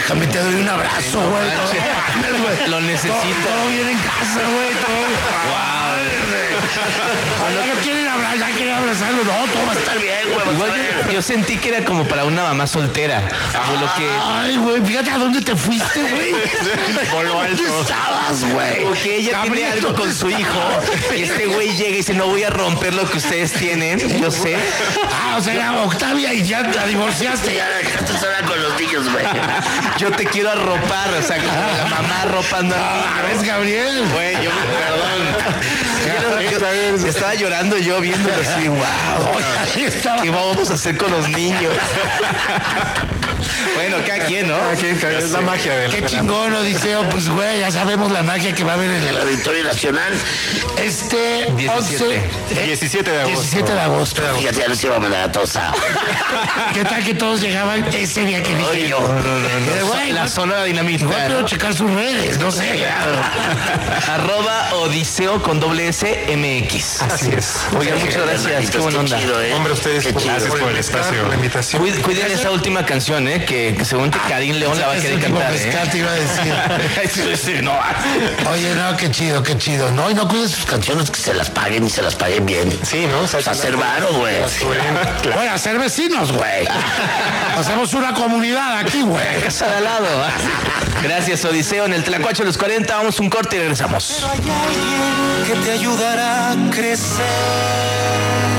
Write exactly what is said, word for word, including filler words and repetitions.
déjame, te doy un abrazo, güey. Lo necesito. Todo, todo bien en casa, güey. Todo. Wow. No, no quieren abrazar, ya quieren abrazarlo. No, todo va a estar bien, güey. Igual yo, yo sentí que era como para una mamá soltera. Por lo que... Ay, güey, fíjate a dónde te fuiste, güey. ¿Dónde estabas, güey? Porque ella tiene algo con su hijo y este güey llega y dice, no voy a romper lo que ustedes tienen, yo sé. Ah, o sea, ya Octavia y ya la divorciaste, ya dejaste sola con los niños, güey. Yo te quiero arropar, o sea, como la mamá arropando al niño. Ah, ¿ves, Gabriel? Güey, yo, perdón. Yo, yo, yo estaba llorando yo viéndolo así, wow. ¿Qué vamos a hacer con los niños? Bueno, cada quien, ¿no? Cada quien, cada quien. Es la magia de Qué chingón, Odiseo. Pues, güey, ya sabemos la magia que va a haber en el Auditorio Nacional. Este diecisiete. once, diecisiete de agosto. diecisiete de agosto. Fíjate, ya nos iba a mandar a todos a... ¿Qué tal que todos llegaban ese día que dije Oye, yo? no, no, no, no. Güey, La zona dinamita. igual quiero checar sus redes, no sé. Arroba Odiseo con doble S M X. Así es. Oigan, muchas gracias. Qué buena onda. Chido, ¿eh? Hombre, ustedes, Qué chido. gracias por el espacio, por la invitación. Cuid- Cuiden esa última canción, ¿eh? Que, que según que Karim León la va a Es querer el último cantar, mezcal, te iba a decir. ¿eh? Sí, sí, no. Oye, no, qué chido, qué chido. No, y no cuiden sus canciones, que se las paguen y se las paguen bien. Sí, ¿no? O sea, Pues hacer varo, güey. Claro. Güey, hacer vecinos, güey. Hacemos una comunidad aquí, güey. Casa de al lado. Gracias, Odiseo. En el Tlacuacho de los cuarenta, vamos un corte y regresamos. Pero hay alguien que te ayudará a crecer.